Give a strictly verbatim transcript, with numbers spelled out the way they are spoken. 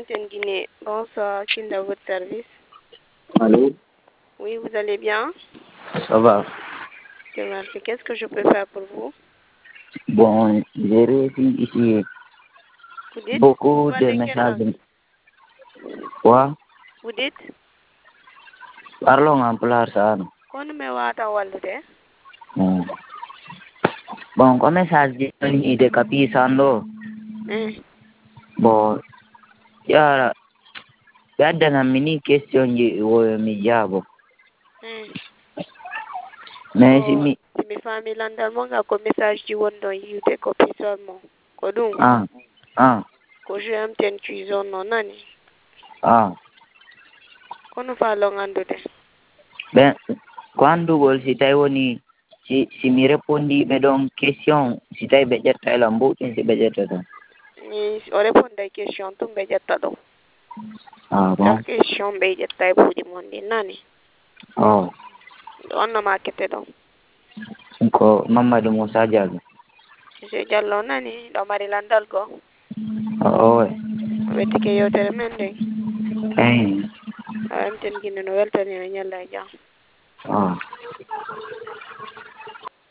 M T N Guinée. Bonsoir, Kinda, votre service. Allô? Oui, vous allez bien? Ça va. Dieu merci. Qu'est-ce que je peux faire pour vous? Bon, j'ai reçu ici Vous dites? beaucoup Vous de parlez quelle messages. langue? Quoi? Vous dites? Parlons en pulaar. Kono me wata wallude? Hmm. Bon, ko message ji ɗon yiide ka piisan ɗo. Eh. Bon, yara ɓe addananmi ni question ji woyo mi jaabo. Eh. Mais si Oh, mi si mi faami landal mo nga ko message ji wonɗon yiwde ko pisol mo. Ko ɗum? ah ah Ko jeu M T N cuison no nani? ah Kono faalon andude? ɓen ko anndugol si tawi woni si si mi répondiɓe ɗon question si tawi ɓe ƴetta ela mbuɗɗum si ɓe ƴettata. Ni o réponde ay question tum ɓe ƴetta ɗo. Ah Ta bon? question ɓe ƴetta e buuɗi mon ɗi nani? Oh, On no makete ɗon. ko Mamadou Moussa Diallo. Monsieur Diallo nani ɗo mari landal go? Oh, O wettike yewtere men nde. eyi. O M T N Guinée no weltani o ñalla e jam. Ah.